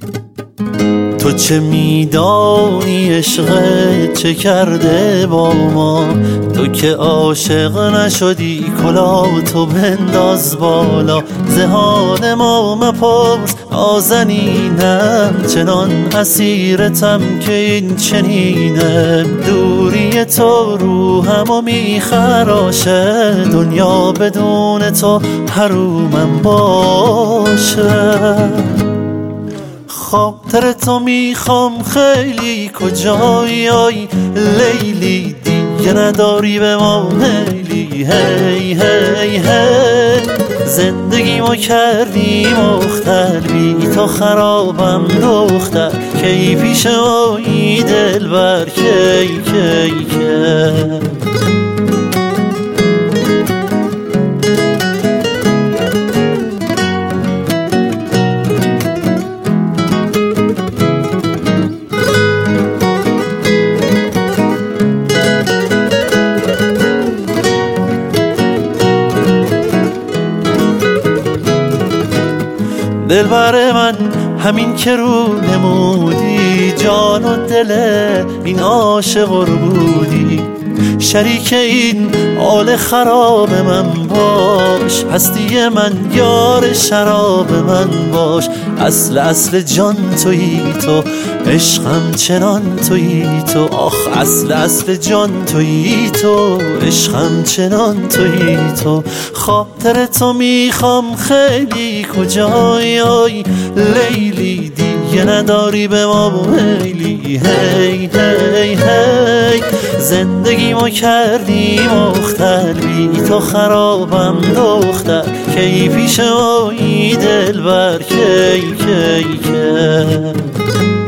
تو چه میدانی عشقت چه کرده با ما؟ تو که عاشق نشدی کلاهتو بنداز بالا. ز حال ما مپرس نازنینم، چنان اسیرتم که این چنینم. دوری تو روحمو میخراشه، دنیا بدون تو حرومم باشه. خاطر تو میخوام خیلی، کجایی آی لیلی؟ دیگه نداری به ما میلی. هی هی هی زندگی ما کردی مختل، بی تو خرابم دختر. کی پیش مایی دلبر کی کی کی. دلبر من همین که رو نمودی، جان و دل این عاشق رو بودی. شریک این حال خراب من باش، هستی من یار شراب من باش. اصل جان تویی تو، عشقم چنان تویی تو. آخ اصل جان تویی تو، عشقم چنان تویی تو. خاطر تو میخوام خیلی، کجایی آی لیلی؟ دیگه نداری به ما میلی. هی هی هی زندگی ما کردی مختل، بی تو خرابم دختر. کی پیش مایی دلبر کی کی کی.